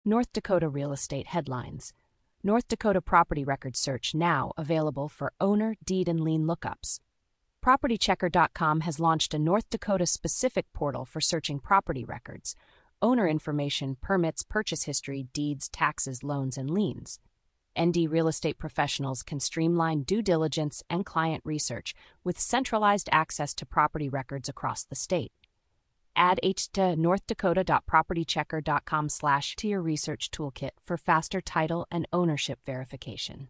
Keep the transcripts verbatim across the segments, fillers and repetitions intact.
North Dakota real estate headlines. North Dakota property record search now available for owner, deed, and lien lookups. property checker dot com has launched a North Dakota-specific portal for searching property records, owner information, permits, purchase history, deeds, taxes, loans, and liens. N D real estate professionals can streamline due diligence and client research with centralized access to property records across the state. Add H to north dakota dot property checker dot com slash to your research toolkit for faster title and ownership verification.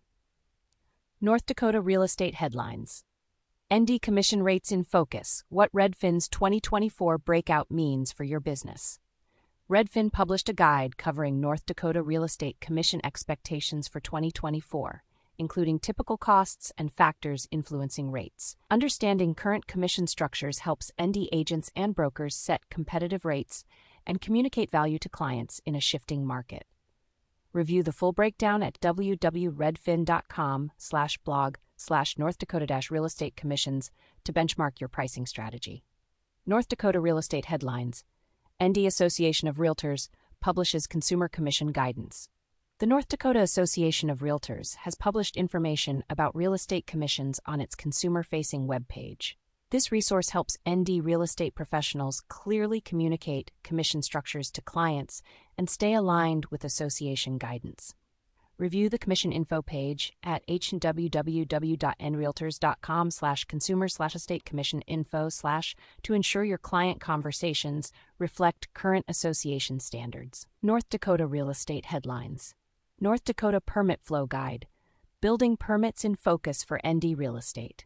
North Dakota real estate headlines. N D commission rates in focus, what Redfin's twenty twenty-four breakout means for your business. Redfin published a guide covering North Dakota real estate commission expectations for twenty twenty-four, including typical costs and factors influencing rates. Understanding current commission structures helps N D agents and brokers set competitive rates and communicate value to clients in a shifting market. Review the full breakdown at w w w dot redfin dot com slash blog slash North Dakota dash real estate commissions to benchmark your pricing strategy. North Dakota real estate headlines. N D Association of Realtors publishes consumer commission guidance. The North Dakota Association of Realtors has published information about real estate commissions on its consumer-facing webpage. This resource helps N D real estate professionals clearly communicate commission structures to clients and stay aligned with association guidance. Review the commission info page at w w w dot n realtors dot com slash consumer slash estate commission info slash to ensure your client conversations reflect current association standards. North Dakota real estate headlines. North Dakota Permit Flow Guide. Building permits in focus for N D real estate.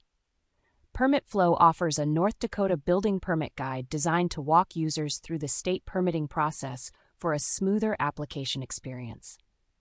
Permit Flow offers a North Dakota building permit guide designed to walk users through the state permitting process for a smoother application experience.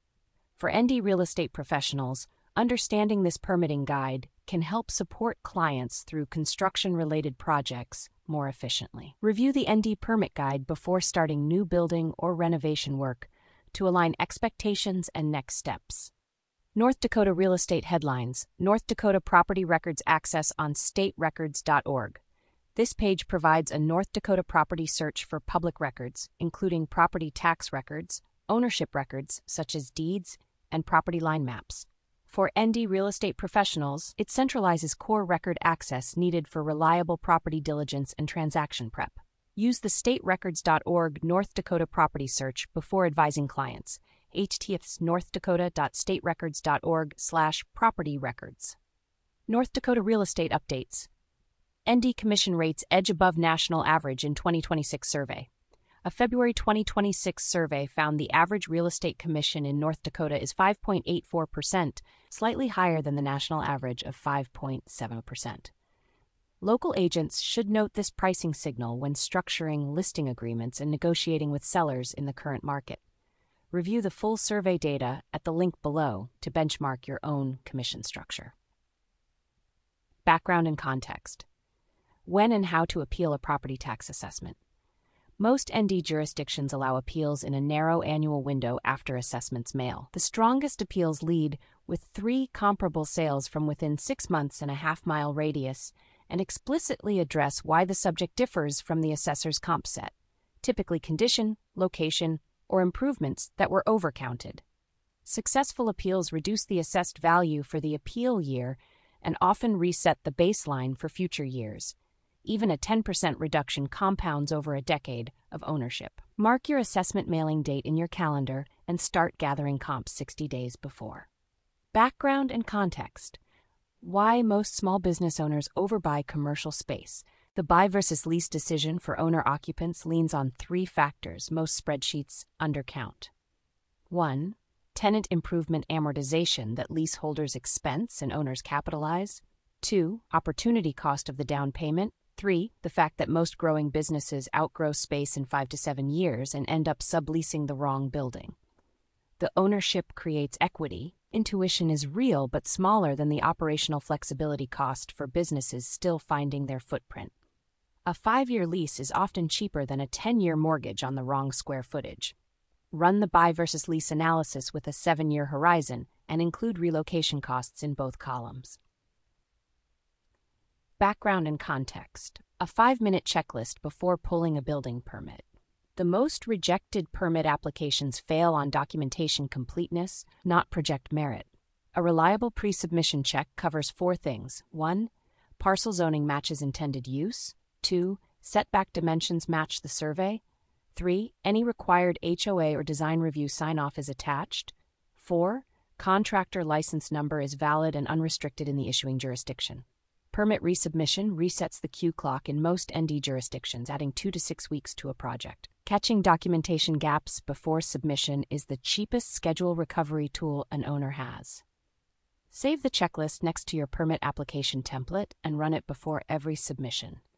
For N D real estate professionals, understanding this permitting guide can help support clients through construction-related projects more efficiently. Review the N D Permit Guide before starting new building or renovation work to align expectations and next steps. North Dakota real estate headlines. North Dakota property records access on state records dot org. This page provides a North Dakota property search for public records, including property tax records, ownership records such as deeds, and property line maps. For N D real estate professionals, it centralizes core record access needed for reliable property diligence and transaction prep. Use the state records dot org North Dakota property search before advising clients. H T T P S north dakota dot state records dot org slash property records. North Dakota real estate updates. N D commission rates edge above national average in twenty twenty-six survey. A February twenty twenty-six survey found the average real estate commission in North Dakota is five point eight four percent, slightly higher than the national average of five point seven percent. Local agents should note this pricing signal when structuring listing agreements and negotiating with sellers in the current market. Review the full survey data at the link below to benchmark your own commission structure. Background and context. When and how to appeal a property tax assessment. Most N D jurisdictions allow appeals in a narrow annual window after assessments mail. The strongest appeals lead with three comparable sales from within six months and a half-mile radius and explicitly address why the subject differs from the assessor's comp set, typically condition, location, or improvements that were overcounted. Successful appeals reduce the assessed value for the appeal year and often reset the baseline for future years. Even a ten percent reduction compounds over a decade of ownership. Mark your assessment mailing date in your calendar and start gathering comps sixty days before. Background and context. Why most small business owners overbuy commercial space. The buy versus lease decision for owner-occupants leans on three factors most spreadsheets undercount. one. Tenant improvement amortization that leaseholders expense and owners capitalize. two. Opportunity cost of the down payment. three. The fact that most growing businesses outgrow space in five to seven years and end up subleasing the wrong building. The ownership creates equity. Intuition is real but smaller than the operational flexibility cost for businesses still finding their footprint. A five-year lease is often cheaper than a ten-year mortgage on the wrong square footage. Run the buy versus lease analysis with a seven-year horizon and include relocation costs in both columns. Background and context. A five-minute checklist before pulling a building permit. The most rejected permit applications fail on documentation completeness, not project merit. A reliable pre-submission check covers four things. one. Parcel zoning matches intended use. two. Setback dimensions match the survey. three. Any required H O A or design review sign-off is attached. four. Contractor license number is valid and unrestricted in the issuing jurisdiction. Permit resubmission resets the queue clock in most N D jurisdictions, adding two to six weeks to a project. Catching documentation gaps before submission is the cheapest schedule recovery tool an owner has. Save the checklist next to your permit application template and run it before every submission.